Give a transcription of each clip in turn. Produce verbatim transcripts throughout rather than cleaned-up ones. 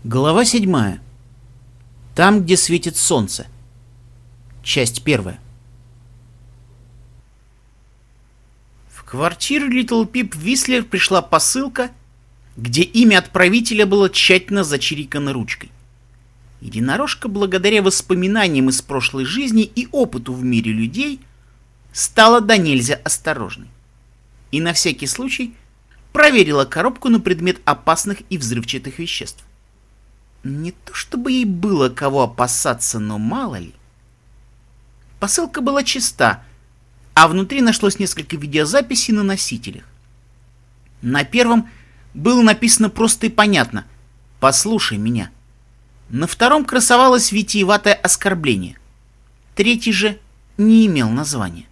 Глава седьмая. Там, где светит солнце. Часть первая. В квартиру Литл Пип Вислер пришла посылка, где имя отправителя было тщательно зачирикано ручкой. Единорожка, благодаря воспоминаниям из прошлой жизни и опыту в мире людей, стала до нельзя осторожной. И на всякий случай проверила коробку на предмет опасных и взрывчатых веществ. Не то чтобы ей было кого опасаться, но мало ли. Посылка была чиста, а внутри нашлось несколько видеозаписей на носителях. На первом было написано просто и понятно: «Послушай меня». На втором красовалось витиеватое оскорбление. Третий же не имел названия.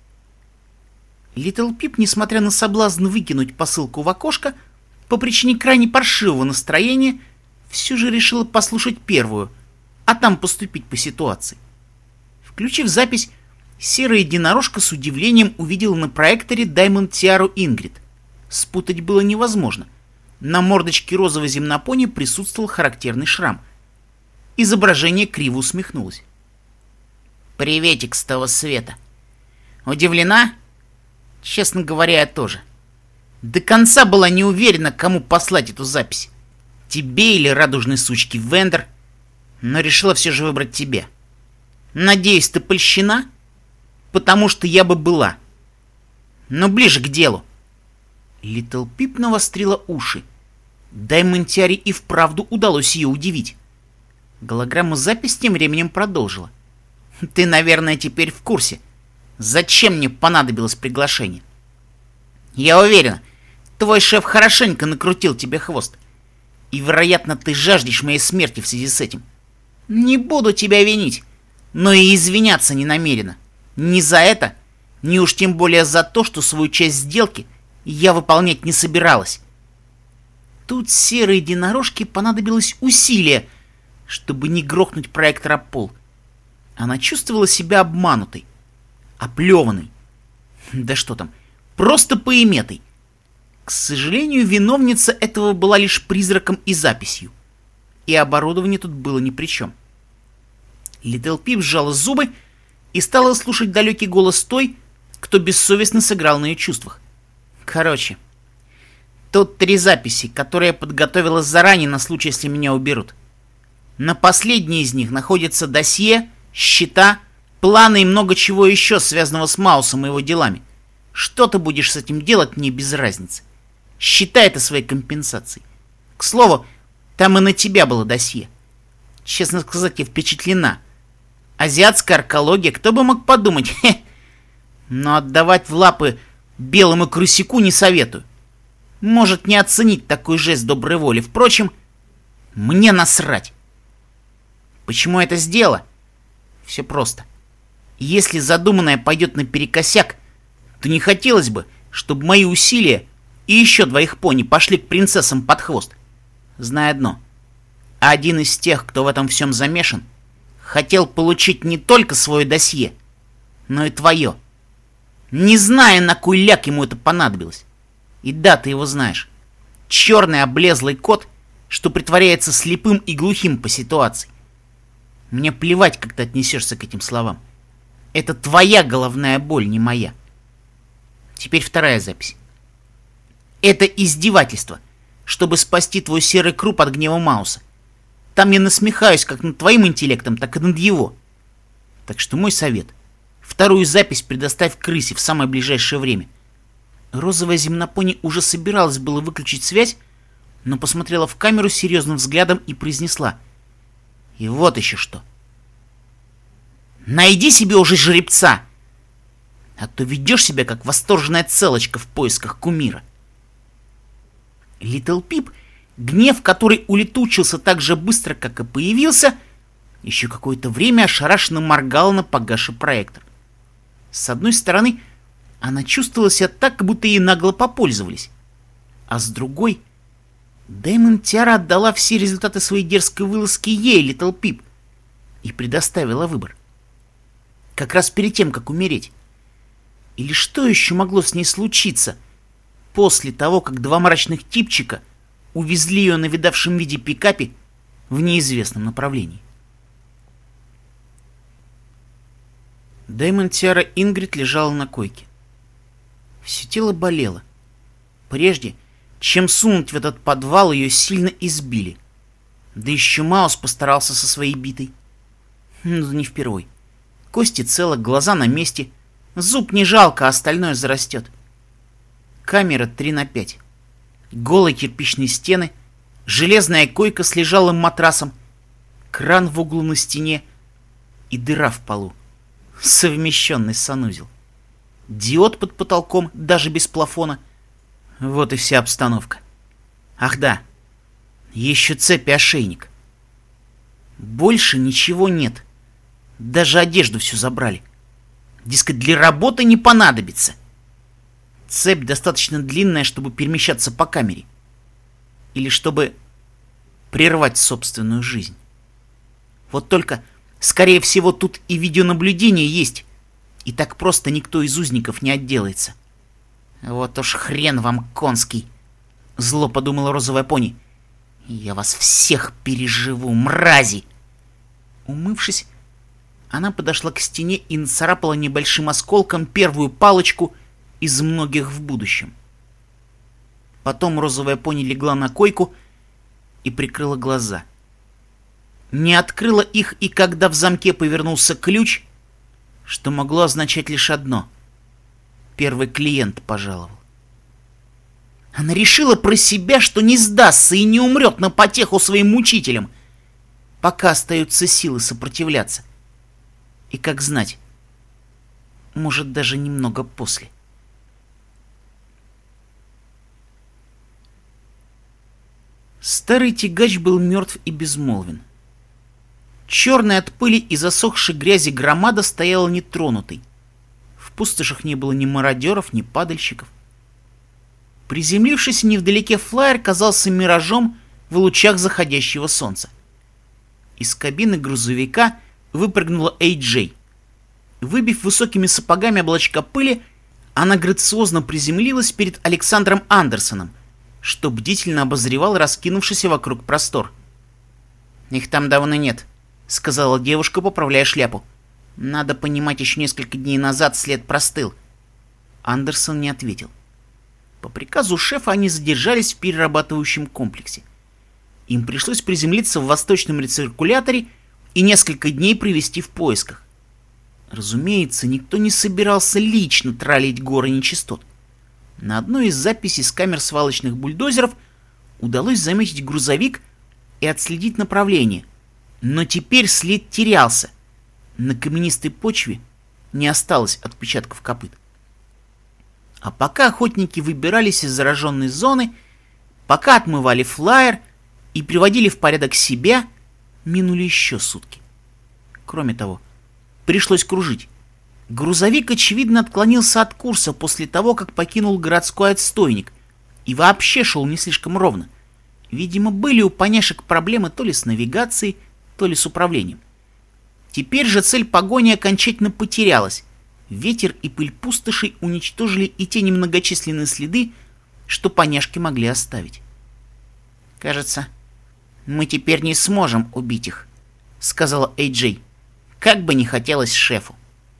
Литл Пип, несмотря на соблазн выкинуть посылку в окошко, по причине крайне паршивого настроения, все же решила послушать первую, а там поступить по ситуации. Включив запись, серая единорожка с удивлением увидела на проекторе Даймонд Тиару Ингрид. Спутать было невозможно. На мордочке розового земнопони присутствовал характерный шрам. Изображение криво усмехнулось. «Приветик с того света. Удивлена? Честно говоря, я тоже. До конца была не уверена, кому послать эту запись. Тебе или радужной сучке Вендер, но решила все же выбрать тебя. Надеюсь, ты польщена? Потому что я бы была. Но ближе к делу». Литл Пип навострила уши. Даймонд Тиаре и вправду удалось ее удивить. Голограмма запись тем временем продолжила. «Ты, наверное, теперь в курсе, зачем мне понадобилось приглашение. Я уверена, твой шеф хорошенько накрутил тебе хвост. И, вероятно, ты жаждешь моей смерти в связи с этим. Не буду тебя винить, но и извиняться не намерена. Ни за это, ни уж тем более за то, что свою часть сделки я выполнять не собиралась». Тут серой единорожке понадобилось усилие, чтобы не грохнуть проектор об пол. Она чувствовала себя обманутой, оплеванной. Да что там, просто поиметой. К сожалению, виновница этого была лишь призраком и записью. И оборудование тут было ни при чем. Литл Пип сжала зубы и стала слушать далекий голос той, кто бессовестно сыграл на ее чувствах. Короче, тут три записи, которые я подготовила заранее на случай, если меня уберут. На последней из них находится досье, счета, планы и много чего еще, связанного с Маусом и его делами. Что ты будешь с этим делать, мне без разницы. Считай это своей компенсацией. К слову, там и на тебя было досье. Честно сказать, я впечатлена. Азиатская аркология, кто бы мог подумать, хе. Но отдавать в лапы белому крысяку не советую. Может не оценить такой жест доброй воли. Впрочем, мне насрать. Почему я это сделала? Все просто. Если задуманное пойдет наперекосяк, то не хотелось бы, чтобы мои усилия и еще двоих пони пошли к принцессам под хвост. Знай одно. Один из тех, кто в этом всем замешан, хотел получить не только свое досье, но и твое. Не зная, на кой ляг ему это понадобилось. И да, ты его знаешь. Черный облезлый кот, что притворяется слепым и глухим по ситуации. Мне плевать, как ты отнесешься к этим словам. Это твоя головная боль, не моя. Теперь вторая запись. Это издевательство, чтобы спасти твой серый круп от гнева Мауса. Там я насмехаюсь как над твоим интеллектом, так и над его. Так что мой совет. Вторую запись предоставь крысе в самое ближайшее время. Розовая земнопони уже собиралась было выключить связь, но посмотрела в камеру серьезным взглядом и произнесла: «И вот еще что. Найди себе уже жеребца, а то ведешь себя как восторженная целочка в поисках кумира». Литл Пип, гнев который улетучился так же быстро, как и появился, еще какое-то время ошарашенно моргала на погасший проектор. С одной стороны, она чувствовала себя так, как будто ей нагло попользовались, а с другой, Даймонд Тиара отдала все результаты своей дерзкой вылазки ей, Литл Пип, и предоставила выбор. Как раз перед тем, как умереть. Или что еще могло с ней случиться после того, как два мрачных типчика увезли ее на видавшем виде пикапе в неизвестном направлении. Дэймон Тиара Ингрид лежала на койке. Все тело болело. Прежде чем сунуть в этот подвал, ее сильно избили. Да еще Маус постарался со своей битой. Ну, да не впервой. Кости целы, глаза на месте. Зуб не жалко, а остальное зарастет. Камера три на пять. Голые кирпичные стены. Железная койка с лежалым матрасом. Кран в углу на стене. И дыра в полу. Совмещенный санузел. Диод под потолком, даже без плафона. Вот и вся обстановка. Ах да, еще цепь и ошейник. Больше ничего нет. Даже одежду всю забрали. Дескать, для работы не понадобится. Цепь достаточно длинная, чтобы перемещаться по камере. Или чтобы прервать собственную жизнь. Вот только, скорее всего, тут и видеонаблюдение есть. И так просто никто из узников не отделается. Вот уж хрен вам конский, зло подумала розовая пони. Я вас всех переживу, мрази! Умывшись, она подошла к стене и нацарапала небольшим осколком первую палочку из многих в будущем. Потом розовая пони легла на койку и прикрыла глаза. Не открыла их, и когда в замке повернулся ключ, что могло означать лишь одно — первый клиент пожаловал. Она решила про себя, что не сдастся и не умрет на потеху своим мучителям, пока остаются силы сопротивляться. И как знать, может, даже немного после. Старый тягач был мертв и безмолвен. Черная от пыли и засохшей грязи громада стояла нетронутой. В пустошах не было ни мародеров, ни падальщиков. Приземлившийся невдалеке флайер казался миражом в лучах заходящего солнца. Из кабины грузовика выпрыгнула Эй Джей. Выбив высокими сапогами облачка пыли, она грациозно приземлилась перед Александром Андерсоном, что бдительно обозревал раскинувшийся вокруг простор. «Их там давно нет», — сказала девушка, поправляя шляпу. «Надо понимать, еще несколько дней назад след простыл». Андерсон не ответил. По приказу шефа они задержались в перерабатывающем комплексе. Им пришлось приземлиться в восточном рециркуляторе и несколько дней провести в поисках. Разумеется, никто не собирался лично тралить горы нечистот. На одной из записей с камер свалочных бульдозеров удалось заметить грузовик и отследить направление. Но теперь след терялся. На каменистой почве не осталось отпечатков копыт. А пока охотники выбирались из зараженной зоны, пока отмывали флайер и приводили в порядок себя, минули еще сутки. Кроме того, пришлось кружить. Грузовик, очевидно, отклонился от курса после того, как покинул городской отстойник, и вообще шел не слишком ровно. Видимо, были у поняшек проблемы то ли с навигацией, то ли с управлением. Теперь же цель погони окончательно потерялась. Ветер и пыль пустошей уничтожили и те немногочисленные следы, что поняшки могли оставить. «Кажется, мы теперь не сможем убить их», — сказала Эй Джей. «Как бы не хотелось шефу».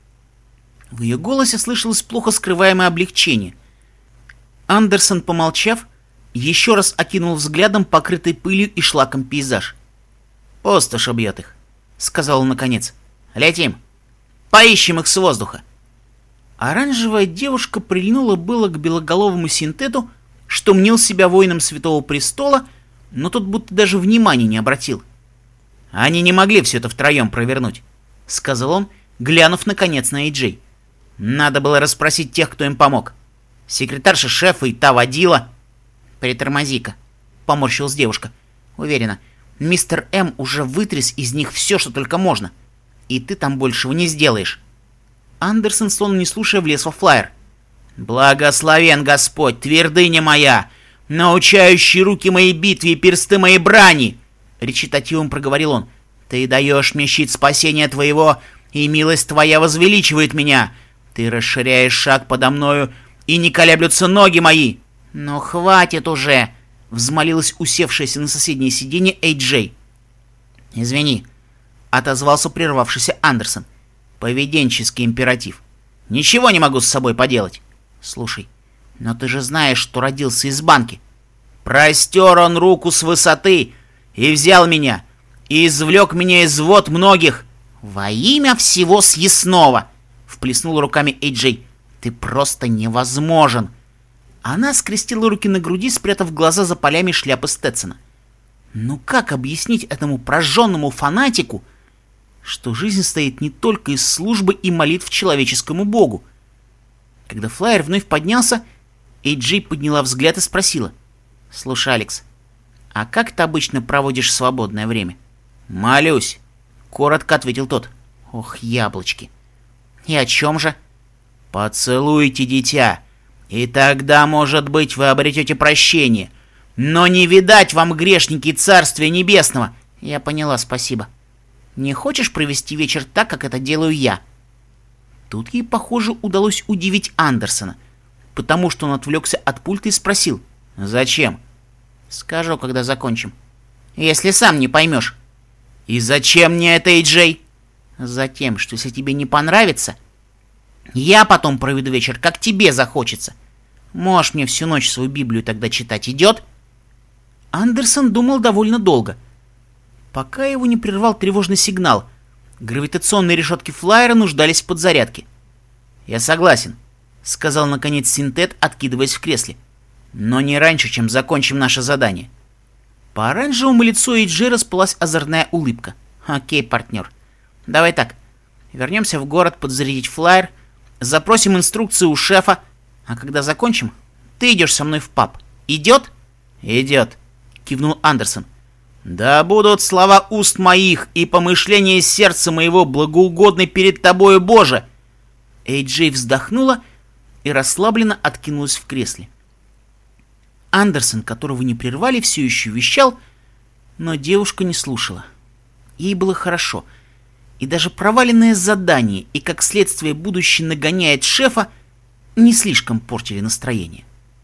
В ее голосе слышалось плохо скрываемое облегчение. Андерсон, помолчав, еще раз окинул взглядом покрытый пылью и шлаком пейзаж. «Пустошь убьет их», — сказал он наконец. «Летим. Поищем их с воздуха». Оранжевая девушка прильнула было к белоголовому синтету, что мнил себя воином Святого Престола, но тот будто даже внимания не обратил. «Они не могли все это втроем провернуть», — сказал он, глянув наконец на Эй Джей. «Надо было расспросить тех, кто им помог. Секретарша шефа и та водила». «Притормози-ка», — поморщилась девушка. «Уверена, мистер М уже вытряс из них все, что только можно. И ты там большего не сделаешь». Андерсон, словно не слушая, влез во флайер. «Благословен Господь, твердыня моя, научающий руки моей битве и персты моей брани!» Речитативом проговорил он. «Ты даешь мне щит спасения твоего, и милость твоя возвеличивает меня. Ты расширяешь шаг подо мною, и не колеблются ноги мои». «Ну хватит уже!» — взмолилась усевшаяся на соседнее сиденье Эй Джей. «Извини», — отозвался прервавшийся Андерсон. «Поведенческий императив. Ничего не могу с собой поделать». «Слушай, но ты же знаешь, что родился из банки». «Простер он руку с высоты и взял меня, и извлек меня из вод многих». «Во имя всего съестного!» — вплеснул руками Эй-Джей. «Ты просто невозможен!» Она скрестила руки на груди, спрятав глаза за полями шляпы Стетсона. Ну как объяснить этому прожженному фанатику, что жизнь состоит не только из службы и молитв человеческому богу? Когда флайер вновь поднялся, Эй-Джей подняла взгляд и спросила. «Слушай, Алекс, а как ты обычно проводишь свободное время?» «Молюсь», — коротко ответил тот. «Ох, яблочки! И о чем же?» «Поцелуйте дитя, и тогда, может быть, вы обретете прощение. Но не видать вам, грешники, Царствия Небесного!» «Я поняла, спасибо. Не хочешь провести вечер так, как это делаю я?» Тут ей, похоже, удалось удивить Андерсона, потому что он отвлекся от пульта и спросил. «Зачем?» «Скажу, когда закончим. Если сам не поймешь». «И зачем мне это, Эй-Джей?» «Затем, что если тебе не понравится, я потом проведу вечер, как тебе захочется. Можешь мне всю ночь свою Библию тогда читать, идет?» Андерсон думал довольно долго, пока его не прервал тревожный сигнал. Гравитационные решетки флайера нуждались в подзарядке. «Я согласен», — сказал наконец синтет, откидываясь в кресле. «Но не раньше, чем закончим наше задание». По оранжевому лицу Эй-Джей расплылась озорная улыбка. «Окей, партнер. Давай так. Вернемся в город подзарядить флайер, запросим инструкции у шефа, а когда закончим, ты идешь со мной в паб. Идет?» «Идет», — кивнул Андерсон. «Да будут слова уст моих и помышления сердца моего благоугодны перед тобою, Боже!» Эй-Джей вздохнула и расслабленно откинулась в кресле. Андерсон, которого не прервали, все еще вещал, но девушка не слушала. Ей было хорошо, и даже проваленное задание и, как следствие, будущее нагоняет шефа, не слишком портили настроение.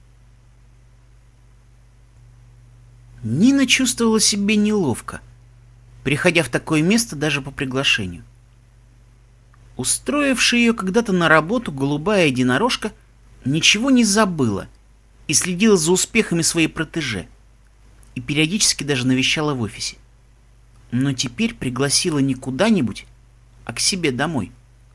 Нина чувствовала себя неловко, приходя в такое место даже по приглашению. Устроившая ее когда-то на работу голубая единорожка ничего не забыла и следила за успехами своей протеже, и периодически даже навещала в офисе. Но теперь пригласила не куда-нибудь, а к себе домой.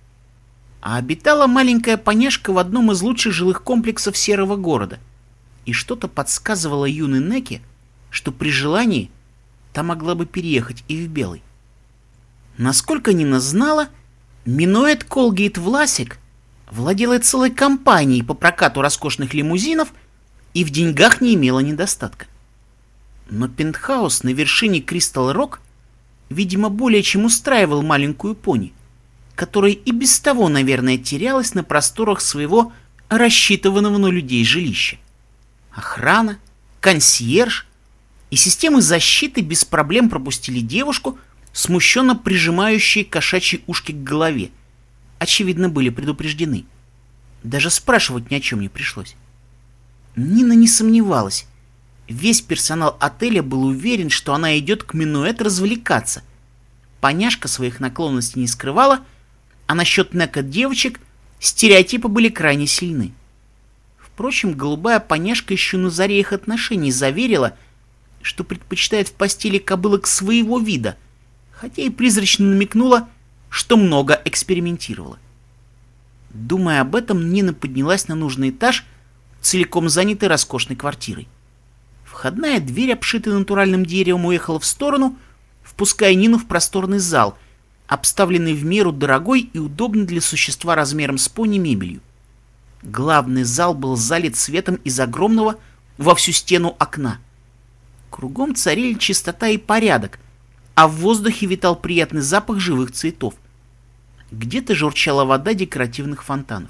А обитала маленькая поняшка в одном из лучших жилых комплексов серого города, и что-то подсказывало юной Неке, что при желании та могла бы переехать и в Белый. Насколько Нина знала, Минуэт Колгейт Власик владела целой компанией по прокату роскошных лимузинов и в деньгах не имела недостатка. Но пентхаус на вершине Кристал-Рок, видимо, более чем устраивал маленькую пони, которая и без того, наверное, терялась на просторах своего рассчитанного на людей жилища. Охрана, консьерж и системы защиты без проблем пропустили девушку, смущенно прижимающие кошачьи ушки к голове. Очевидно, были предупреждены. Даже спрашивать ни о чем не пришлось. Нина не сомневалась. Весь персонал отеля был уверен, что она идет к Минуэт развлекаться. Поняшка своих наклонностей не скрывала, а насчет Нека девочек стереотипы были крайне сильны. Впрочем, голубая поняшка еще на заре их отношений заверила, что предпочитает в постели кобылок своего вида, хотя и призрачно намекнула, что много экспериментировала. Думая об этом, Нина поднялась на нужный этаж, целиком занятый роскошной квартирой. Входная дверь, обшитая натуральным деревом, уехала в сторону, впуская Нину в просторный зал, обставленный в меру дорогой и удобной для существа размером с пони мебелью. Главный зал был залит светом из огромного во всю стену окна. Кругом царили чистота и порядок, а в воздухе витал приятный запах живых цветов. Где-то журчала вода декоративных фонтанов.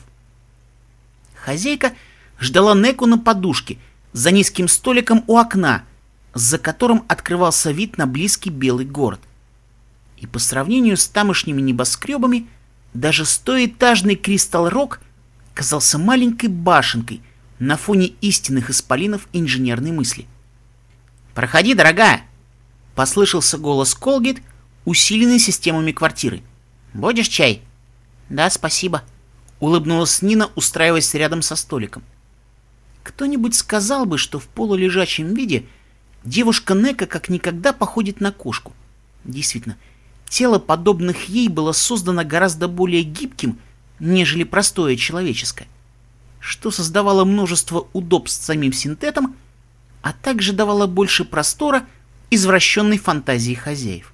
Хозяйка ждала Неку на подушке за низким столиком у окна, за которым открывался вид на близкий белый город. И по сравнению с тамошними небоскребами, даже стоэтажный Кристал-Рок казался маленькой башенкой на фоне истинных исполинов инженерной мысли. «Проходи, дорогая!» — послышался голос Колгейт, усиленной системами квартиры. «Будешь чай?» «Да, спасибо», — улыбнулась Нина, устраиваясь рядом со столиком. Кто-нибудь сказал бы, что в полулежачем виде девушка Нека как никогда походит на кошку. Действительно, тело подобных ей было создано гораздо более гибким, нежели простое человеческое, что создавало множество удобств самим синтетам, а также давало больше простора извращенной фантазии хозяев.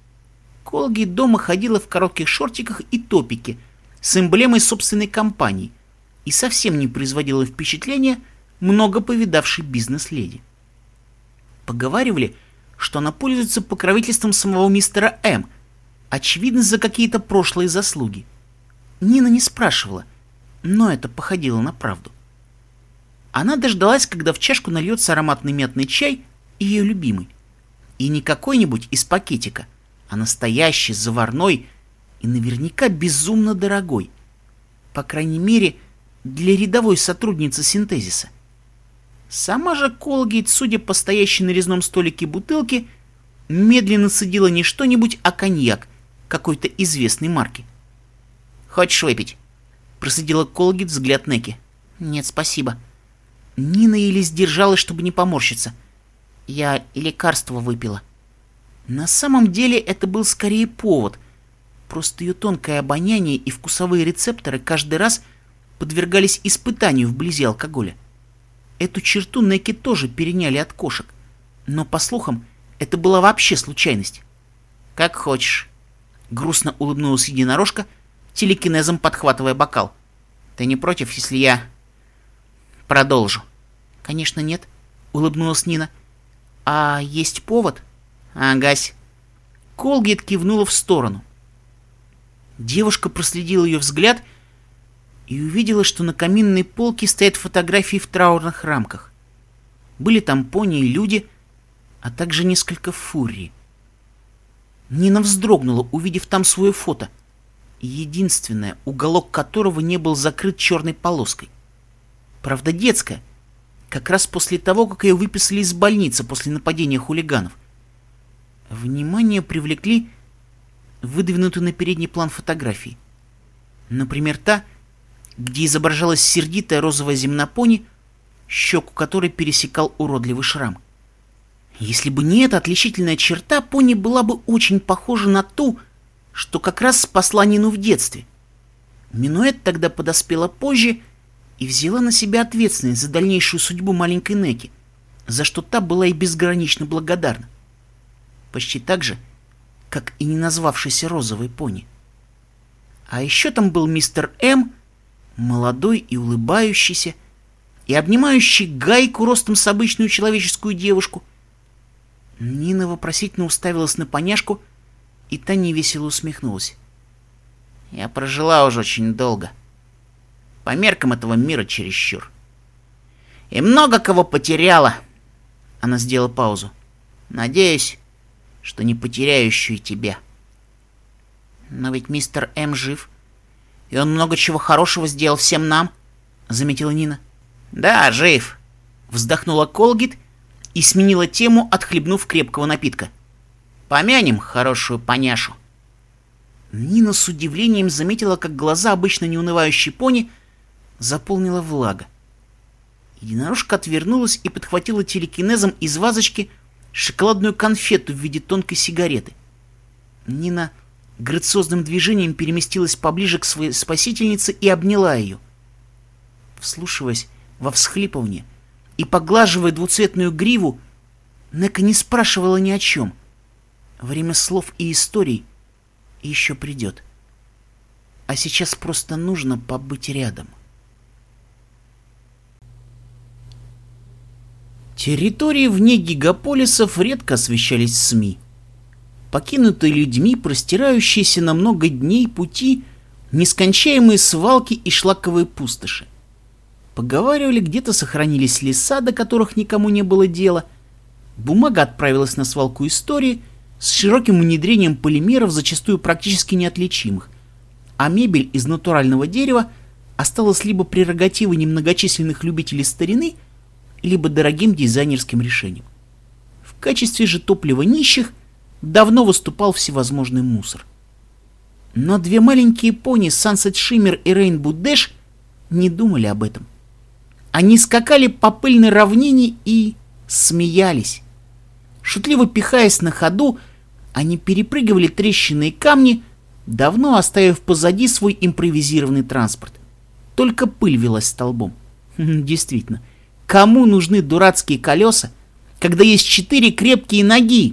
Колги дома ходила в коротких шортиках и топике с эмблемой собственной компании и совсем не производила впечатления много повидавшей бизнес-леди. Поговаривали, что она пользуется покровительством самого мистера М, очевидно, за какие-то прошлые заслуги. Нина не спрашивала, но это походило на правду. Она дождалась, когда в чашку нальется ароматный мятный чай, ее любимый. И не какой-нибудь из пакетика, а настоящий, заварной и наверняка безумно дорогой. По крайней мере, для рядовой сотрудницы синтезиса. Сама же Колгейт, судя по стоящей на резном столике бутылке, медленно цедила не что-нибудь, а коньяк какой-то известной марки. «Хочешь выпить?» — просадила Колгейт взгляд Неки. «Нет, спасибо». Нина еле сдержалась, чтобы не поморщиться. «Я и лекарство выпила». На самом деле это был скорее повод. Просто ее тонкое обоняние и вкусовые рецепторы каждый раз подвергались испытанию вблизи алкоголя. Эту черту Неки тоже переняли от кошек, но, по слухам, это была вообще случайность. «Как хочешь», — грустно улыбнулась единорожка, телекинезом подхватывая бокал. «Ты не против, если я продолжу?» «Конечно нет», — улыбнулась Нина. «А есть повод?» «Агась». Колгейт кивнула в сторону. Девушка проследила ее взгляд и увидела, что на каминной полке стоят фотографии в траурных рамках. Были там пони и люди, а также несколько фурий. Нина вздрогнула, увидев там свое фото, единственное, уголок которого не был закрыт черной полоской. Правда, детская, как раз после того, как ее выписали из больницы после нападения хулиганов. Внимание привлекли выдвинутые на передний план фотографии. Например, та, где изображалась сердитая розовая земнопони, щеку которой пересекал уродливый шрам. Если бы не эта отличительная черта, пони была бы очень похожа на ту, что как раз спасла Нину в детстве. Минуэт тогда подоспела позже и взяла на себя ответственность за дальнейшую судьбу маленькой Неки, за что та была и безгранично благодарна. Почти так же, как и не назвавшийся розовый пони. А еще там был мистер М, молодой и улыбающийся, и обнимающий гайку ростом с обычную человеческую девушку. Нина вопросительно уставилась на поняшку, и та невесело усмехнулась. «Я прожила уже очень долго. По меркам этого мира чересчур. И много кого потеряла». Она сделала паузу. «Надеюсь, что не потеряю еще и тебя». «Но ведь мистер М жив, и он много чего хорошего сделал всем нам», — заметила Нина. «Да, жив», — вздохнула Колгейт и сменила тему, отхлебнув крепкого напитка. «Помянем хорошую поняшу». Нина с удивлением заметила, как глаза обычно неунывающей пони заполнила влага. Единорожка отвернулась и подхватила телекинезом из вазочки шоколадную конфету в виде тонкой сигареты. Нина грациозным движением переместилась поближе к своей спасительнице и обняла ее. Вслушиваясь во всхлипывание и поглаживая двуцветную гриву, Нека не спрашивала ни о чем. Время слов и историй еще придет. А сейчас просто нужно побыть рядом. Территории вне гигаполисов редко освещались СМИ. Покинутые людьми, простирающиеся на много дней пути, нескончаемые свалки и шлаковые пустоши. Поговаривали, где-то сохранились леса, до которых никому не было дела. Бумага отправилась на свалку истории с широким внедрением полимеров, зачастую практически неотличимых, а мебель из натурального дерева осталась либо прерогативой немногочисленных любителей старины, либо дорогим дизайнерским решением. В качестве же топлива нищих давно выступал всевозможный мусор. Но две маленькие пони Sunset Shimmer и Rainbow Dash не думали об этом. Они скакали по пыльной равнине и смеялись. Шутливо пихаясь на ходу, они перепрыгивали трещины и камни, давно оставив позади свой импровизированный транспорт. Только пыль велась столбом. Действительно, кому нужны дурацкие колеса, когда есть четыре крепкие ноги?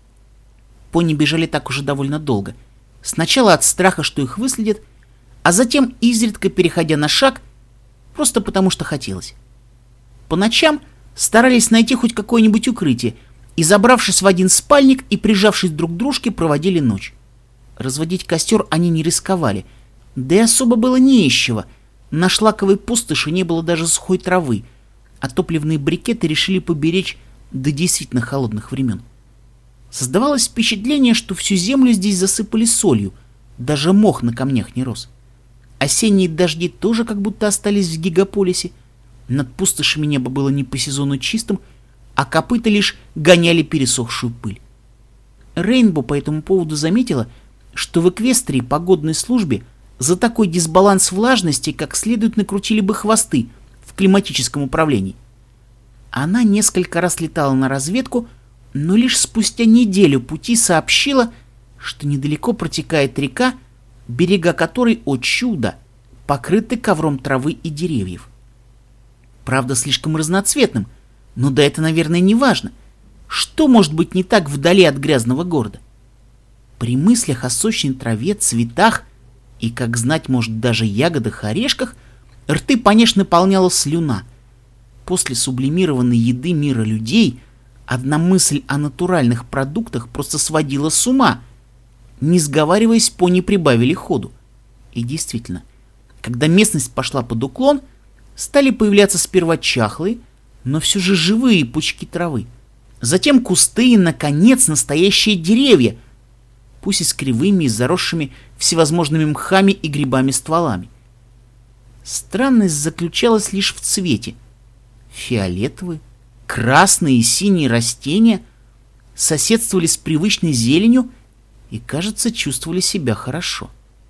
Пони бежали так уже довольно долго. Сначала от страха, что их выследят, а затем изредка переходя на шаг, просто потому что хотелось. По ночам старались найти хоть какое-нибудь укрытие, и, забравшись в один спальник и прижавшись друг к дружке, проводили ночь. Разводить костер они не рисковали, да и особо было не из чего. На шлаковой пустоши не было даже сухой травы, а топливные брикеты решили поберечь до действительно холодных времен. Создавалось впечатление, что всю землю здесь засыпали солью, даже мох на камнях не рос. Осенние дожди тоже как будто остались в гигаполисе. Над пустошами небо было не по сезону чистым, а копыта лишь гоняли пересохшую пыль. Рейнбо по этому поводу заметила, что в Эквестрии погодной службе за такой дисбаланс влажности как следует накрутили бы хвосты в климатическом управлении. Она несколько раз летала на разведку, но лишь спустя неделю пути сообщила, что недалеко протекает река, берега которой, о чудо, покрыты ковром травы и деревьев. Правда, слишком разноцветным, но да это, наверное, не важно. Что может быть не так вдали от грязного города? При мыслях о сочной траве, цветах и, как знать, может, даже ягодах и орешках, рты, конечно, наполняла слюна. После сублимированной еды мира людей одна мысль о натуральных продуктах просто сводила с ума. Не сговариваясь, пони прибавили ходу. И действительно, когда местность пошла под уклон, стали появляться сперва чахлые, но все же живые пучки травы. Затем кусты и, наконец, настоящие деревья, пусть и с кривыми и заросшими всевозможными мхами и грибами стволами. Странность заключалась лишь в цвете. Фиолетовые, красные и синие растения соседствовали с привычной зеленью и, кажется, чувствовали себя хорошо.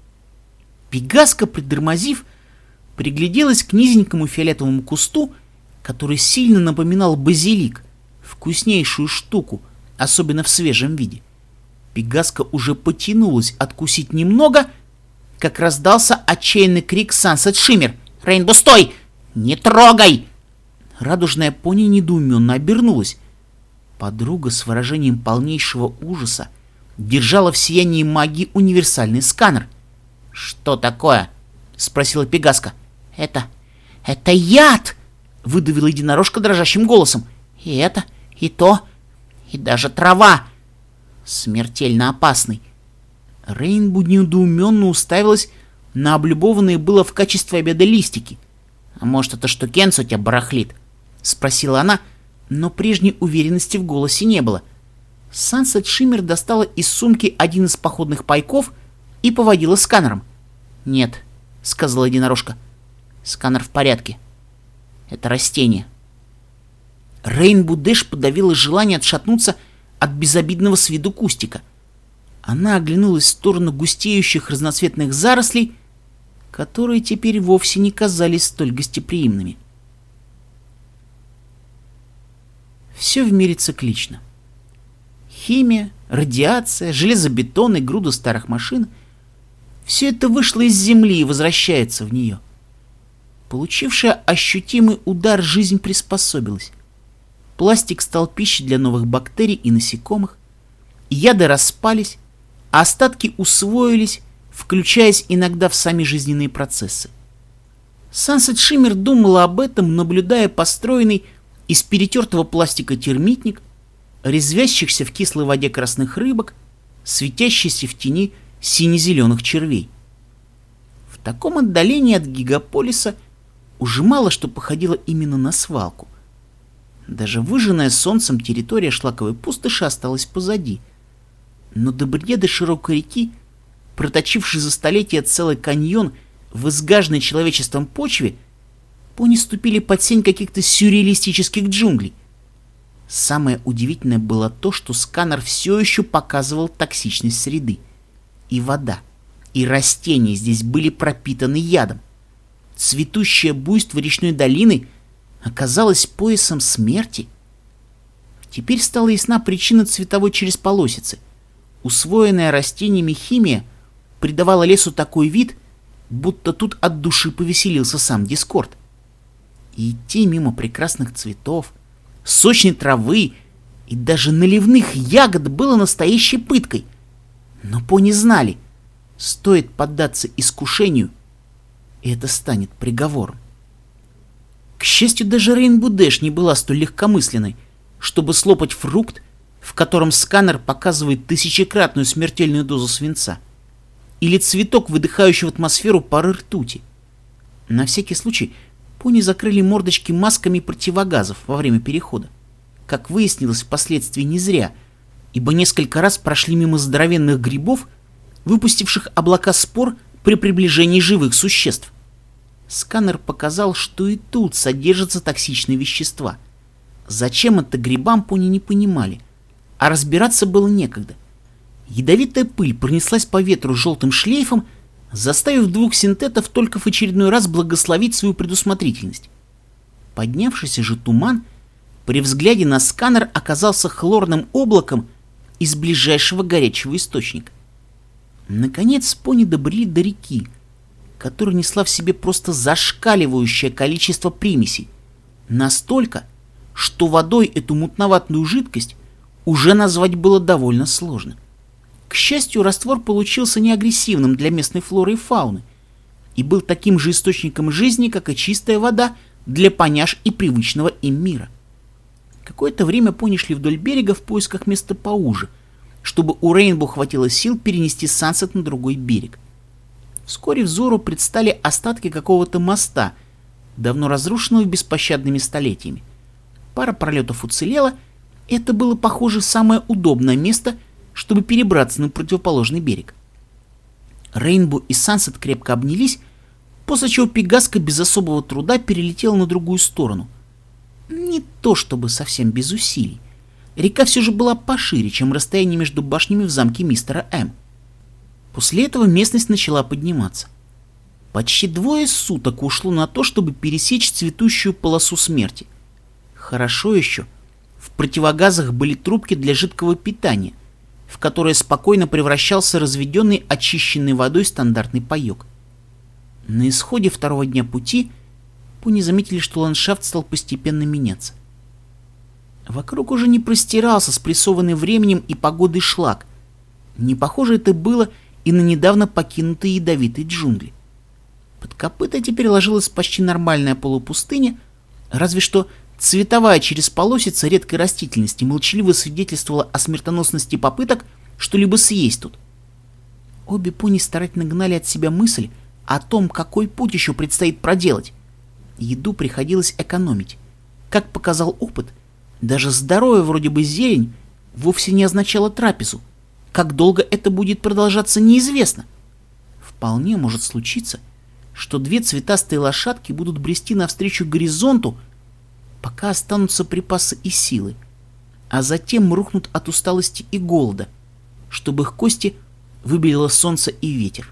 Пегаска, притормозив, пригляделась к низенькому фиолетовому кусту, который сильно напоминал базилик, вкуснейшую штуку, особенно в свежем виде. Пегаска уже потянулась откусить немного, как раздался отчаянный крик Sunset Shimmer: «Рейнбо, стой! Не трогай!» Радужная пони недоуменно обернулась. Подруга с выражением полнейшего ужаса держала в сиянии магии универсальный сканер. «Что такое?» — спросила Пегаска. «Это... это яд!» — выдавила единорожка дрожащим голосом. «И это, и то, и даже трава. Смертельно опасный». Рейнбо недоуменно уставилась на облюбованные было в качестве обеда листики. «А может, это штукенца у тебя барахлит?» — спросила она, но прежней уверенности в голосе не было. Sunset Shimmer достала из сумки один из походных пайков и поводила сканером. «Нет», — сказала единорожка, — «сканер в порядке. Это растение». Рейнбо Дэш подавила желание отшатнуться от безобидного с виду кустика. Она оглянулась в сторону густеющих разноцветных зарослей, которые теперь вовсе не казались столь гостеприимными. Все в мире циклично. Химия, радиация, железобетон и груда старых машин — все это вышло из земли и возвращается в нее. Получившая ощутимый удар, жизнь приспособилась. Пластик стал пищей для новых бактерий и насекомых, яды распались, а остатки усвоились, включаясь иногда в сами жизненные процессы. Sunset Shimmer думала об этом, наблюдая построенный из перетертого пластика термитник, резвящихся в кислой воде красных рыбок, светящийся в тени сине-зеленых червей. В таком отдалении от гигаполиса уже мало что походило именно на свалку. Даже выжженная солнцем территория шлаковой пустоши осталась позади. Но до бреда широкой реки, проточившей за столетия целый каньон в изгаженной человечеством почве, пони ступили под сень каких-то сюрреалистических джунглей. Самое удивительное было то, что сканер все еще показывал токсичность среды. И вода, и растения здесь были пропитаны ядом. Цветущее буйство речной долины оказалось поясом смерти. Теперь стала ясна причина цветовой черезполосицы. Усвоенная растениями химия придавала лесу такой вид, будто тут от души повеселился сам Дискорд. И идти мимо прекрасных цветов, сочной травы и даже наливных ягод было настоящей пыткой. Но пони знали, стоит поддаться искушению, и это станет приговором. К счастью, даже Рейнбоу Дэш не была столь легкомысленной, чтобы слопать фрукт, в котором сканер показывает тысячекратную смертельную дозу свинца, или цветок, выдыхающий в атмосферу пары ртути. На всякий случай пони закрыли мордочки масками противогазов во время перехода. Как выяснилось впоследствии, не зря, ибо несколько раз прошли мимо здоровенных грибов, выпустивших облака спор при приближении живых существ. Сканер показал, что и тут содержатся токсичные вещества. Зачем это грибам, пони не понимали, а разбираться было некогда. Ядовитая пыль пронеслась по ветру желтым шлейфом, заставив двух синтетов только в очередной раз благословить свою предусмотрительность. Поднявшийся же туман при взгляде на сканер оказался хлорным облаком из ближайшего горячего источника. Наконец пони добрели до реки, которая несла в себе просто зашкаливающее количество примесей. Настолько, что водой эту мутноватую жидкость уже назвать было довольно сложно. К счастью, раствор получился неагрессивным для местной флоры и фауны и был таким же источником жизни, как и чистая вода для поняш и привычного им мира. Какое-то время пони шли вдоль берега в поисках места поуже, чтобы у Рейнбоу хватило сил перенести Сансет на другой берег. Вскоре взору предстали остатки какого-то моста, давно разрушенного беспощадными столетиями. Пара пролетов уцелела, и это было, похоже, самое удобное место, чтобы перебраться на противоположный берег. Рейнбоу и Сансет крепко обнялись, после чего Пегаска без особого труда перелетела на другую сторону. Не то чтобы совсем без усилий. Река все же была пошире, чем расстояние между башнями в замке мистера М. После этого местность начала подниматься. Почти двое суток ушло на то, чтобы пересечь цветущую полосу смерти. Хорошо еще, в противогазах были трубки для жидкого питания, в которое спокойно превращался разведенный очищенной водой стандартный паек. На исходе второго дня пути пони заметили, что ландшафт стал постепенно меняться. Вокруг уже не простирался спрессованный временем и погодой шлак. Не похоже это было и на недавно покинутые ядовитые джунгли. Под копыта теперь ложилась почти нормальная полупустыня, разве что цветовая черезполосица редкой растительности молчаливо свидетельствовала о смертоносности попыток что-либо съесть тут. Обе пони старательно гнали от себя мысль о том, какой путь еще предстоит проделать. Еду приходилось экономить. Как показал опыт, даже здоровая вроде бы зелень вовсе не означала трапезу. Как долго это будет продолжаться, неизвестно. Вполне может случиться, что две цветастые лошадки будут брести навстречу горизонту, пока останутся припасы и силы, а затем рухнут от усталости и голода, чтобы их кости выбелило солнце и ветер.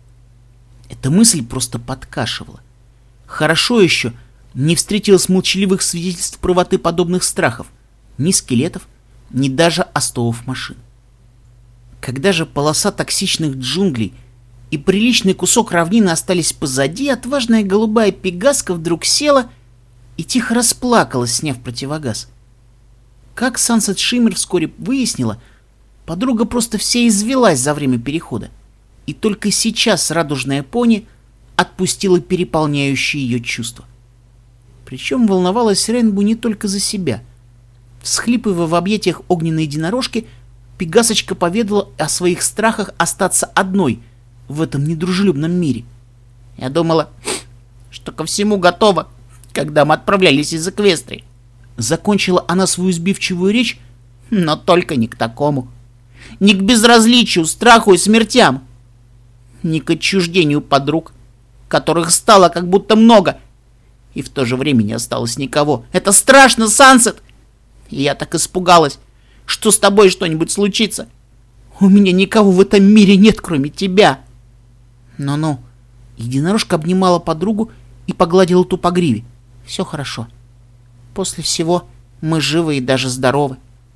Эта мысль просто подкашивала. Хорошо еще не встретилось молчаливых свидетельств правоты подобных страхов, ни скелетов, ни даже остовов машин. Когда же полоса токсичных джунглей и приличный кусок равнины остались позади, отважная голубая Пегаска вдруг села и тихо расплакалась, сняв противогаз. Как Сансет Шиммер вскоре выяснила, подруга просто вся извелась за время перехода, и только сейчас радужная пони отпустила переполняющие ее чувства. Причем волновалась Рейнбоу не только за себя. Всхлипывая в объятиях огненной единорожки, Пегасочка поведала о своих страхах остаться одной в этом недружелюбном мире. «Я думала, что ко всему готова, когда мы отправлялись из Эквестрии». Закончила она свою сбивчивую речь, но только не к такому. Не к безразличию, страху и смертям. Не к отчуждению подруг, которых стало как будто много, и в то же время не осталось никого. Это страшно, Сансет! И я так испугалась, что с тобой что-нибудь случится. У меня никого в этом мире нет, кроме тебя. Ну-ну. Единорожка обнимала подругу и погладила ту по гриве. Все хорошо. После всего мы живы и даже здоровы.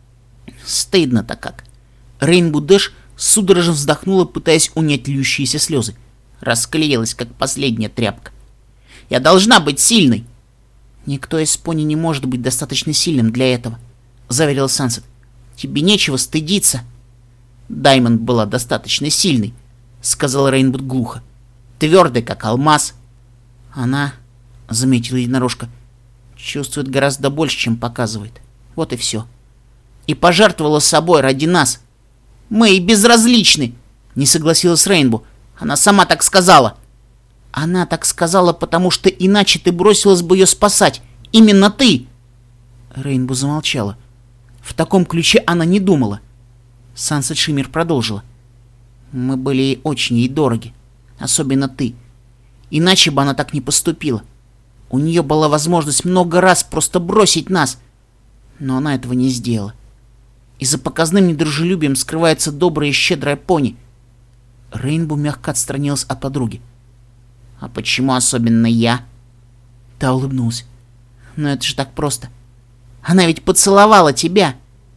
Стыдно-то как. Рейнбоу Дэш судорожно вздохнула, пытаясь унять льющиеся слезы. Расклеилась, как последняя тряпка. Я должна быть сильной. Никто из пони не может быть достаточно сильным для этого, заверил Сансет. Тебе нечего стыдиться. Даймонд была достаточно сильной, сказал Рейнбоу глухо. Твердой, как алмаз. Она, заметила единорожка, чувствует гораздо больше, чем показывает. Вот и все. И пожертвовала собой ради нас. Мы ей безразличны, не согласилась Рейнбоу. Она сама так сказала. Она так сказала, потому что иначе ты бросилась бы ее спасать. Именно ты. Рейнбоу замолчала. В таком ключе она не думала. Сансет Шиммер продолжила. Мы были ей очень ей дороги. Особенно ты. Иначе бы она так не поступила. У нее была возможность много раз просто бросить нас. Но она этого не сделала. И за показным недружелюбием скрывается добрая и щедрая пони. Рейнбоу мягко отстранилась от подруги. «А почему особенно я?» Та улыбнулась. «Но это же так просто. Она ведь поцеловала тебя!»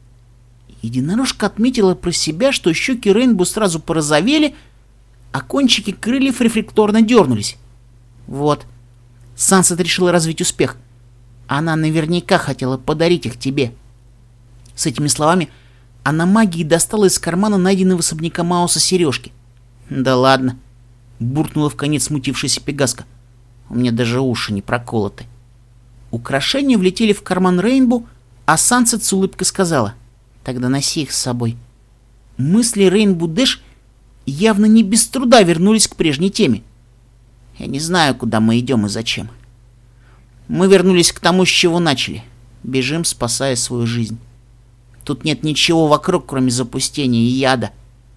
Единорожка отметила про себя, что щеки Рейнбоу сразу порозовели, а кончики крыльев рефлекторно дернулись. Вот. Сансет решила развить успех. Она наверняка хотела подарить их тебе. С этими словами она магией достала из кармана найденного с особняка Мауса сережки. «Да ладно!» — буркнула вконец смутившаяся Пегаска. «У меня даже уши не проколоты». Украшения влетели в карман Рейнбоу, а Сансет с улыбкой сказала: «Тогда носи их с собой». Мысли Рейнбоу Дэш явно не без труда вернулись к прежней теме. «Я не знаю, куда мы идем и зачем. Мы вернулись к тому, с чего начали. Бежим, спасая свою жизнь. Тут нет ничего вокруг, кроме запустения и яда».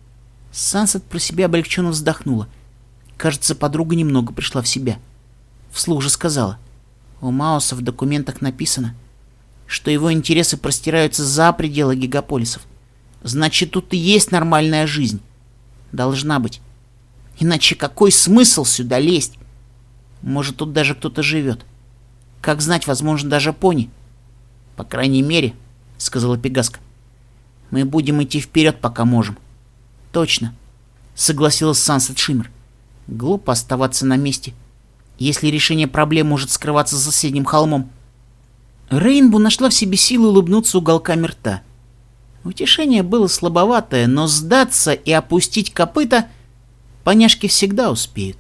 Сансет про себя облегченно вздохнула. Кажется, подруга немного пришла в себя. Вслух же сказала: «У Мауса в документах написано, что его интересы простираются за пределы гигаполисов. Значит, тут и есть нормальная жизнь. Должна быть. Иначе какой смысл сюда лезть? Может, тут даже кто-то живет. Как знать, возможно, даже пони. По крайней мере, — сказала Пегаска, — мы будем идти вперед, пока можем». «Точно», — согласилась Сансет Шиммер. «Глупо оставаться на месте, если решение проблем может скрываться за соседним холмом». Рейнбоу нашла в себе силы улыбнуться уголками рта. Утешение было слабоватое, но сдаться и опустить копыта поняшки всегда успеют.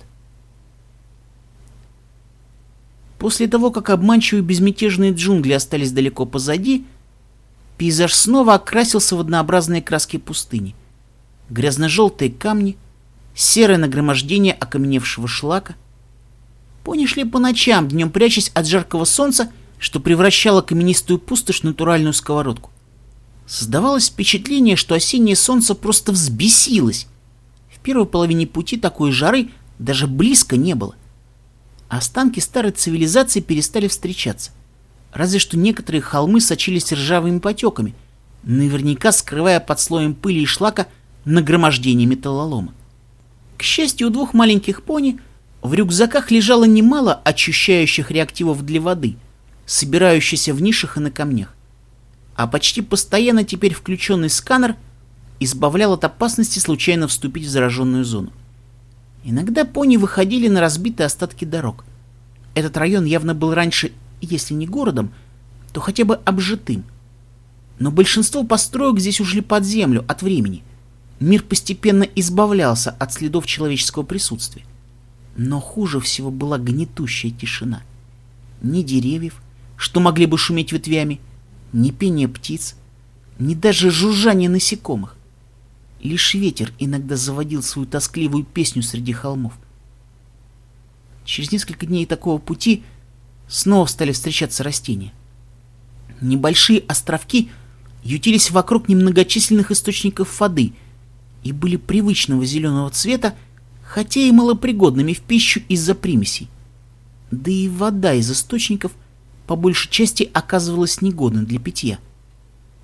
После того, как обманчивые безмятежные джунгли остались далеко позади, пейзаж снова окрасился в однообразные краски пустыни. Грязно-желтые камни, серое нагромождение окаменевшего шлака. Пони шли по ночам, днем прячась от жаркого солнца, что превращало каменистую пустошь в натуральную сковородку. Создавалось впечатление, что осеннее солнце просто взбесилось. В первой половине пути такой жары даже близко не было. Останки старой цивилизации перестали встречаться. Разве что некоторые холмы сочились ржавыми потеками, наверняка скрывая под слоем пыли и шлака нагромождение металлолома. К счастью, у двух маленьких пони в рюкзаках лежало немало очищающих реактивов для воды, собирающихся в нишах и на камнях. А почти постоянно теперь включенный сканер избавлял от опасности случайно вступить в зараженную зону. Иногда пони выходили на разбитые остатки дорог. Этот район явно был раньше, если не городом, то хотя бы обжитым. Но большинство построек здесь ушли под землю от времени. Мир постепенно избавлялся от следов человеческого присутствия. Но хуже всего была гнетущая тишина. Ни деревьев, что могли бы шуметь ветвями, ни пения птиц, ни даже жужжания насекомых. Лишь ветер иногда заводил свою тоскливую песню среди холмов. Через несколько дней такого пути снова стали встречаться растения. Небольшие островки ютились вокруг немногочисленных источников воды и были привычного зеленого цвета, хотя и малопригодными в пищу из-за примесей. Да и вода из источников по большей части оказывалась негодной для питья.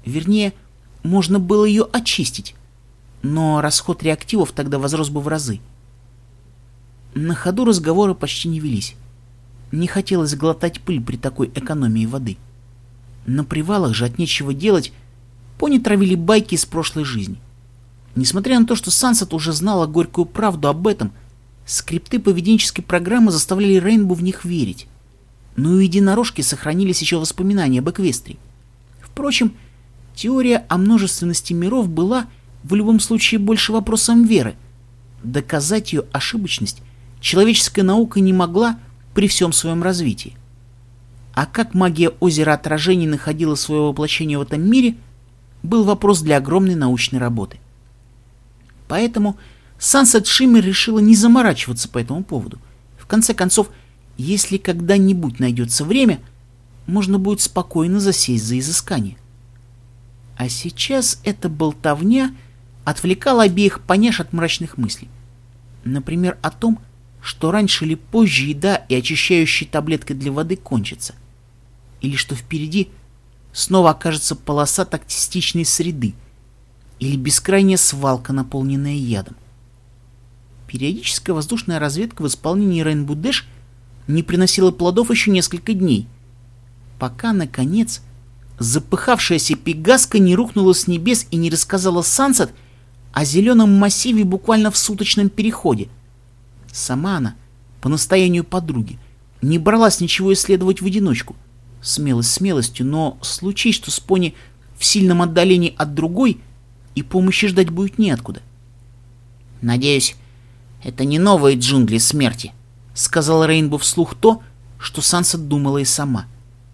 Вернее, можно было ее очистить, но расход реактивов тогда возрос бы в разы. На ходу разговоры почти не велись. Не хотелось глотать пыль при такой экономии воды. На привалах же от нечего делать пони травили байки из прошлой жизни. Несмотря на то, что Сансет уже знала горькую правду об этом, скрипты поведенческой программы заставляли Рейнбу в них верить. Но у единорожки сохранились еще воспоминания об Эквестрии. Впрочем, теория о множественности миров была в любом случае больше вопросом веры. Доказать ее ошибочность человеческая наука не могла при всем своем развитии. А как магия озера отражений находила свое воплощение в этом мире, был вопрос для огромной научной работы. Поэтому Сансет Шиммер решила не заморачиваться по этому поводу. В конце концов, если когда-нибудь найдется время, можно будет спокойно засесть за изыскание. А сейчас эта болтовня отвлекала обеих поняш от мрачных мыслей. Например, о том, что раньше или позже еда и очищающая таблетка для воды кончатся. Или что впереди снова окажется полоса токсичной среды. Или бескрайняя свалка, наполненная ядом. Периодическая воздушная разведка в исполнении Rainbow Dash не приносила плодов еще несколько дней, пока, наконец, запыхавшаяся пегаска не рухнула с небес и не рассказала Сансет о зеленом массиве буквально в суточном переходе. Сама она, по настоянию подруги, не бралась ничего исследовать в одиночку. Смелость смелостью, но случись, что с пони в сильном отдалении от другой, и помощи ждать будет неоткуда. «Надеюсь, это не новые джунгли смерти», — сказал Рейнбо вслух то, что Сансет думала и сама.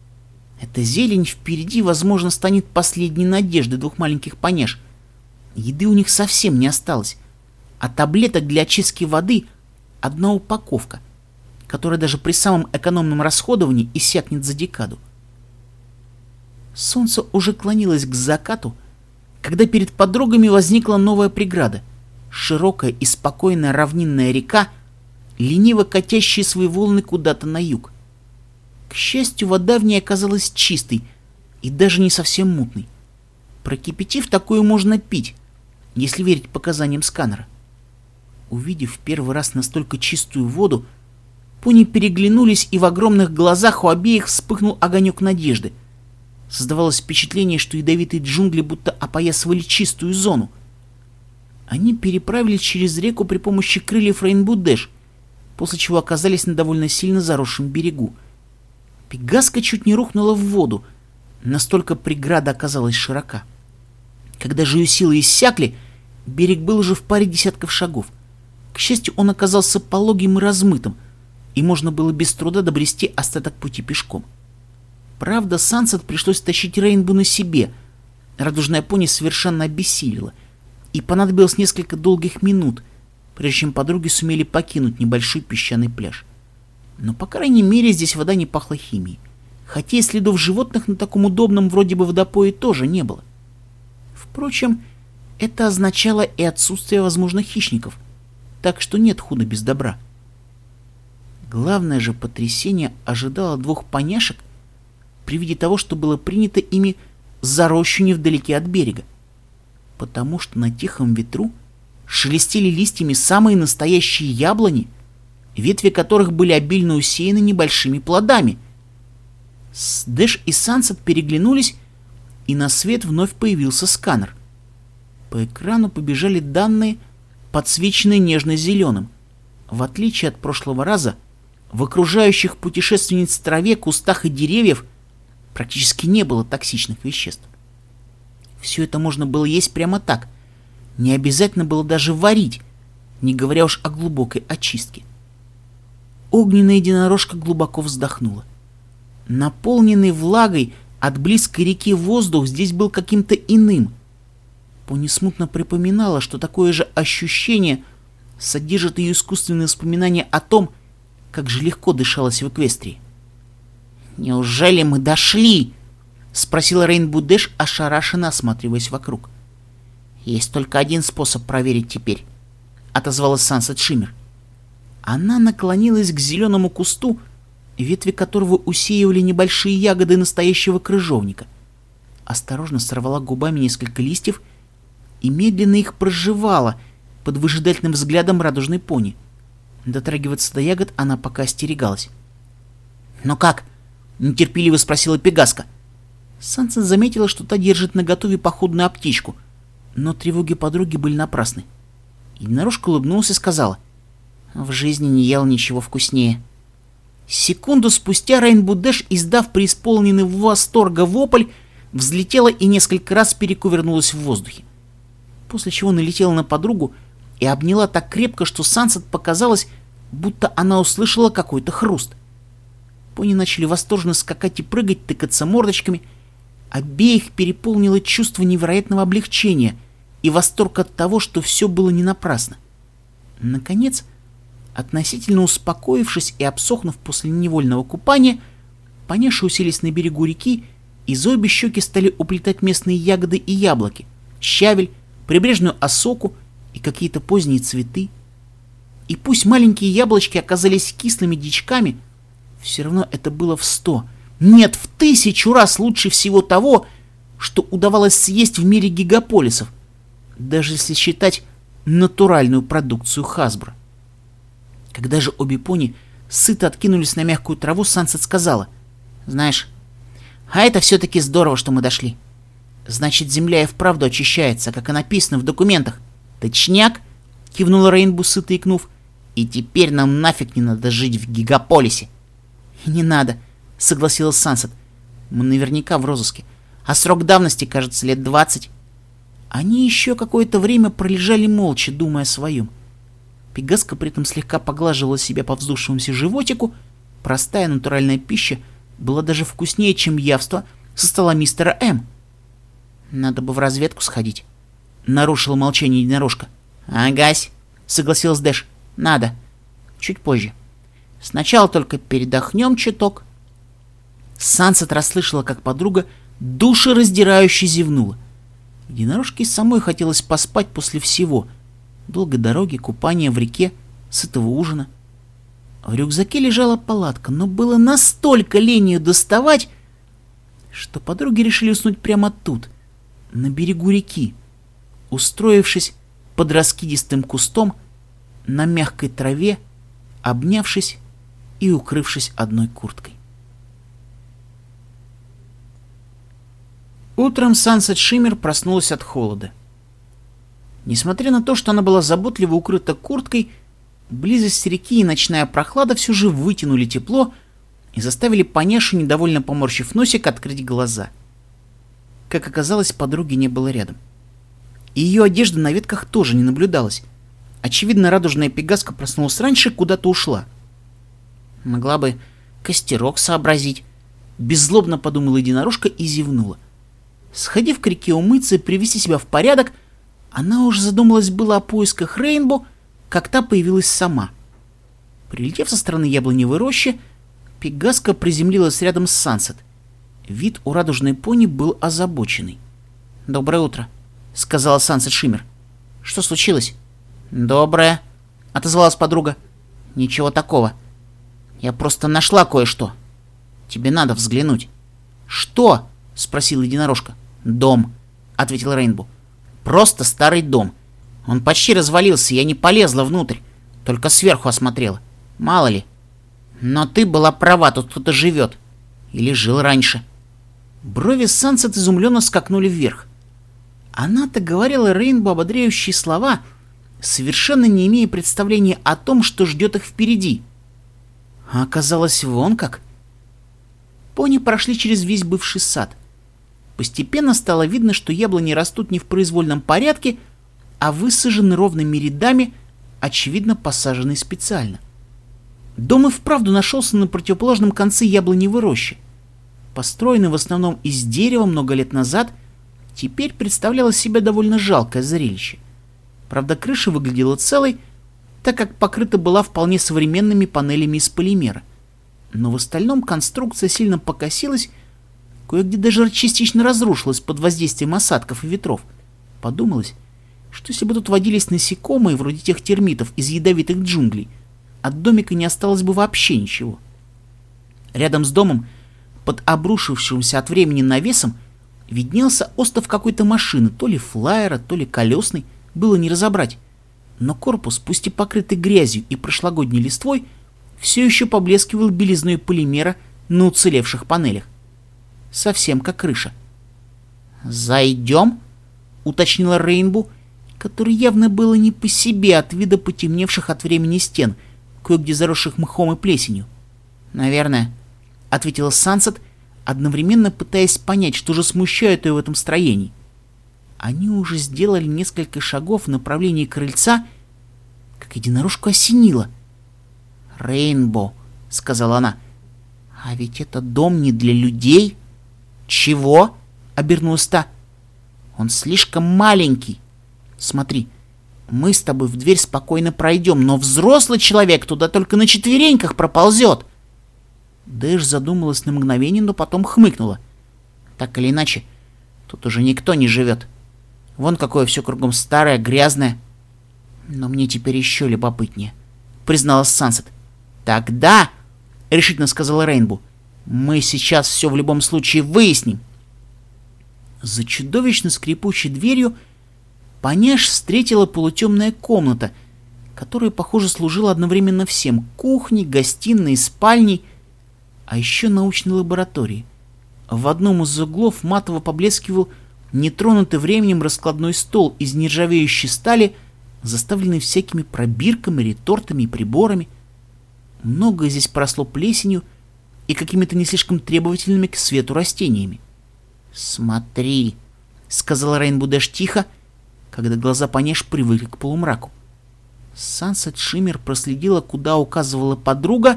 Эта зелень впереди, возможно, станет последней надеждой двух маленьких поняш. Еды у них совсем не осталось, а таблеток для очистки воды — одна упаковка, которая даже при самом экономном расходовании иссякнет за декаду. Солнце уже клонилось к закату, когда перед подругами возникла новая преграда — широкая и спокойная равнинная река, лениво катящая свои волны куда-то на юг. К счастью, вода в ней оказалась чистой и даже не совсем мутной. Прокипятив, такую можно пить, если верить показаниям сканера. Увидев в первый раз настолько чистую воду, пони переглянулись, и в огромных глазах у обеих вспыхнул огонек надежды. Создавалось впечатление, что ядовитые джунгли будто опоясывали чистую зону. Они переправились через реку при помощи крыльев Rainbow Dash, после чего оказались на довольно сильно заросшем берегу. Пегаска чуть не рухнула в воду, настолько преграда оказалась широка. Когда же ее силы иссякли, берег был уже в паре десятков шагов. К счастью, он оказался пологим и размытым, и можно было без труда добрести остаток пути пешком. Правда, Сансет пришлось тащить Рейнбу на себе. Радужная пони совершенно обессилила, и понадобилось несколько долгих минут, прежде чем подруги сумели покинуть небольшой песчаный пляж. Но, по крайней мере, здесь вода не пахла химией, хотя и следов животных на таком удобном вроде бы водопое тоже не было. Впрочем, это означало и отсутствие возможных хищников, так что нет худа без добра. Главное же потрясение ожидало двух поняшек при виде того, что было принято ими за рощу невдалеке от берега, потому что на тихом ветру шелестели листьями самые настоящие яблони, ветви которых были обильно усеяны небольшими плодами. Дэш и Сансет переглянулись, и на свет вновь появился сканер. По экрану побежали данные, подсвеченные нежно-зеленым. В отличие от прошлого раза, в окружающих путешественниц траве, кустах и деревьев практически не было токсичных веществ. Все это можно было есть прямо так, не обязательно было даже варить, не говоря уж о глубокой очистке. Огненная единорожка глубоко вздохнула. Наполненный влагой от близкой реки воздух здесь был каким-то иным. Пони смутно припоминала, что такое же ощущение содержит ее искусственные воспоминания о том, как же легко дышалось в Эквестрии. «Неужели мы дошли?» — спросила Rainbow Dash, ошарашенно осматриваясь вокруг. «Есть только один способ проверить теперь», — отозвалась Сансет Шиммер. Она наклонилась к зеленому кусту, ветви которого усеивали небольшие ягоды настоящего крыжовника. осторожно сорвала губами несколько листьев и медленно их прожевала под выжидательным взглядом радужной пони. Дотрагиваться до ягод она пока остерегалась. «Ну как?» — нетерпеливо спросила Пегаска. Сансет заметила, что та держит наготове походную аптечку, но тревоги подруги были напрасны. Единорожка улыбнулась и сказала: «В жизни не ел ничего вкуснее». Секунду спустя Рейнбоу Дэш, издав преисполненный восторга вопль, взлетела и несколько раз перекувырнулась в воздухе, после чего налетела на подругу и обняла так крепко, что Сансет показалось, будто она услышала какой-то хруст. Пони начали восторженно скакать и прыгать, тыкаться мордочками. Обеих переполнило чувство невероятного облегчения и восторг от того, что все было не напрасно. Наконец, относительно успокоившись и обсохнув после невольного купания, поняши уселись на берегу реки, и за обе щеки стали уплетать местные ягоды и яблоки, щавель, прибрежную осоку и какие-то поздние цветы. И пусть маленькие яблочки оказались кислыми дичками, все равно это было в сто, нет, в тысячу раз лучше всего того, что удавалось съесть в мире гигаполисов, даже если считать натуральную продукцию Хасбро. Когда же обе пони сыто откинулись на мягкую траву, Сансет сказала: «Знаешь, а это все-таки здорово, что мы дошли. Значит, земля и вправду очищается, как и написано в документах». «Точняк!» — кивнула Рейнбоу, сыто икнув. «И теперь нам нафиг не надо жить в гигаполисе». «Не надо», — согласилась Сансет. «Мы наверняка в розыске. А срок давности, кажется, лет двадцать». Они еще какое-то время пролежали молча, думая о своем. Пегаска при этом слегка поглаживала себя по вздувшемуся животику. Простая натуральная пища была даже вкуснее, чем явство со стола мистера М. «Надо бы в разведку сходить», — нарушила молчание единорожка. «Агась», — согласилась Дэш. «Надо. Чуть позже. Сначала только передохнем чуток». Сансет расслышала, как подруга душераздирающе зевнула. Единорожке самой хотелось поспать после всего: долгой дороги, купания в реке, сытого ужина. В рюкзаке лежала палатка, но было настолько лень ее доставать, что подруги решили уснуть прямо тут, на берегу реки, устроившись под раскидистым кустом на мягкой траве, обнявшись и укрывшись одной курткой. Утром Сансет Шиммер проснулась от холода. Несмотря на то, что она была заботливо укрыта курткой, близость реки и ночная прохлада все же вытянули тепло и заставили поняшу, недовольно поморщив носик, открыть глаза. Как оказалось, подруги не было рядом. И ее одежда на ветках тоже не наблюдалась. Очевидно, радужная Пегаска проснулась раньше, куда-то ушла. Могла бы костерок сообразить. Беззлобно подумала единорожка и зевнула. Сходив к реке умыться и привести себя в порядок, она уже задумалась было о поисках Рейнбоу, как та появилась сама. Прилетев со стороны яблоневой рощи, Пегаска приземлилась рядом с Сансет. Вид у радужной пони был озабоченный. «Доброе утро», — сказала Сансет Шиммер. «Что случилось?» «Доброе», — отозвалась подруга. «Ничего такого. Я просто нашла кое-что. Тебе надо взглянуть». «Что?» — спросила единорожка. «Дом», — ответил Рейнбоу. «Просто старый дом. Он почти развалился, я не полезла внутрь, только сверху осмотрела. Мало ли. Но ты была права, тут кто-то живет. Или жил раньше». Брови Сансет изумленно скакнули вверх. Она-то говорила Рейнбоу ободряющие слова, совершенно не имея представления о том, что ждет их впереди. А оказалось вон как. Пони прошли через весь бывший сад. Постепенно стало видно, что яблони растут не в произвольном порядке, а высажены ровными рядами, очевидно, посаженные специально. Дом и вправду нашелся на противоположном конце яблоневой рощи. Построенный в основном из дерева много лет назад, теперь представляло себя довольно жалкое зрелище. Правда, крыша выглядела целой, так как покрыта была вполне современными панелями из полимера. Но в остальном конструкция сильно покосилась, кое-где даже частично разрушилась под воздействием осадков и ветров. Подумалось, что если бы тут водились насекомые, вроде тех термитов из ядовитых джунглей, от домика не осталось бы вообще ничего. Рядом с домом, под обрушившимся от времени навесом, виднелся остов какой-то машины, то ли флайера, то ли колесный, было не разобрать. Но корпус, пусть и покрытый грязью и прошлогодней листвой, все еще поблескивал белизной полимера на уцелевших панелях. Совсем как крыша. «Зайдем?» — уточнила Рейнбу, который явно было не по себе от вида потемневших от времени стен, кое-где заросших мхом и плесенью. «Наверное», — ответила Сансет, одновременно пытаясь понять, что же смущает ее в этом строении. Они уже сделали несколько шагов в направлении крыльца, как единорожку осенило. «Рейнбо», — сказала она, — «а ведь это дом не для людей». «Чего?» — обернулась та. «Он слишком маленький. Смотри, мы с тобой в дверь спокойно пройдем, но взрослый человек туда только на четвереньках проползет». Дэш задумалась на мгновение, но потом хмыкнула. «Так или иначе, тут уже никто не живет. Вон какое все кругом старое, грязное». «Но мне теперь еще любопытнее», — призналась Сансет. «Тогда», — решительно сказала Рейнбу, — «мы сейчас все в любом случае выясним». За чудовищно скрипучей дверью Поняш встретила полутемная комната, которая, похоже, служила одновременно всем — кухней, гостиной, спальней, а еще научной лабораторией. В одном из углов матово поблескивал нетронутый временем раскладной стол из нержавеющей стали, заставленный всякими пробирками, ретортами и приборами. Многое здесь поросло плесенью и какими-то не слишком требовательными к свету растениями. «Смотри», — сказала Рейнбу Дэш тихо, когда глаза Поняш привыкли к полумраку. Сансет Шиммер проследила, куда указывала подруга,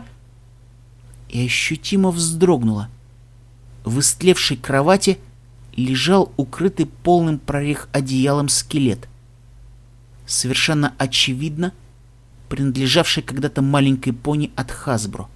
и ощутимо вздрогнула. В истлевшей кровати лежал укрытый полным прорех одеялом скелет. Совершенно очевидно, принадлежавший когда-то маленькой пони от Хасбро.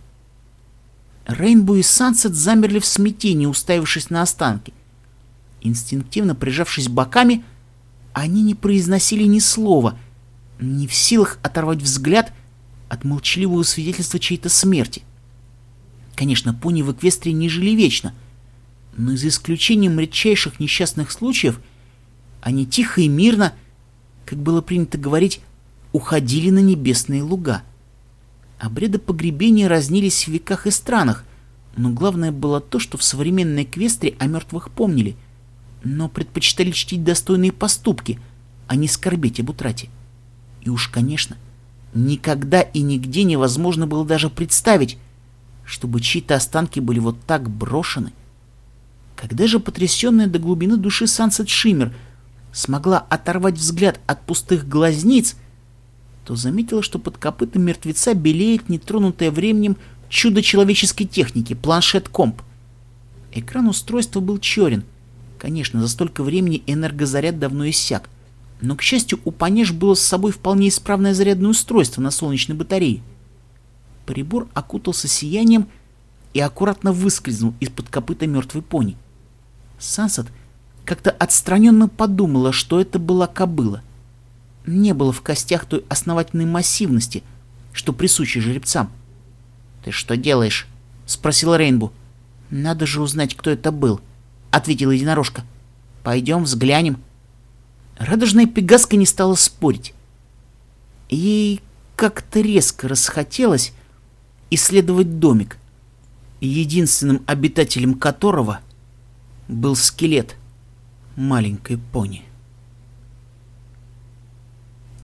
Рейнбу и Сансет замерли в смятении, уставившись на останки. Инстинктивно прижавшись боками, они не произносили ни слова, не в силах оторвать взгляд от молчаливого свидетельства чьей-то смерти. Конечно, пони в Эквестрии не жили вечно, но за исключением редчайших несчастных случаев они тихо и мирно, как было принято говорить, уходили на небесные луга. Обряды погребения разнились в веках и странах, но главное было то, что в современной Эквестрии о мертвых помнили, но предпочитали чтить достойные поступки, а не скорбеть об утрате. И уж, конечно, никогда и нигде невозможно было даже представить, чтобы чьи-то останки были вот так брошены. Когда же потрясенная до глубины души Сансет Шиммер смогла оторвать взгляд от пустых глазниц, то заметила, что под копытом мертвеца белеет нетронутое временем чудо человеческой техники — планшет-комп. Экран устройства был черен. Конечно, за столько времени энергозаряд давно иссяк, но, к счастью, у Поняш было с собой вполне исправное зарядное устройство на солнечной батарее. Прибор окутался сиянием и аккуратно выскользнул из-под копыта мертвой пони. Сансет как-то отстраненно подумала, что это была кобыла. Не было в костях той основательной массивности, что присуща жеребцам. «Ты что делаешь?» — спросила Рейнбу. «Надо же узнать, кто это был», — ответила единорожка. «Пойдем взглянем». Радужная пегаска не стала спорить. Ей как-то резко расхотелось исследовать домик, единственным обитателем которого был скелет маленькой пони.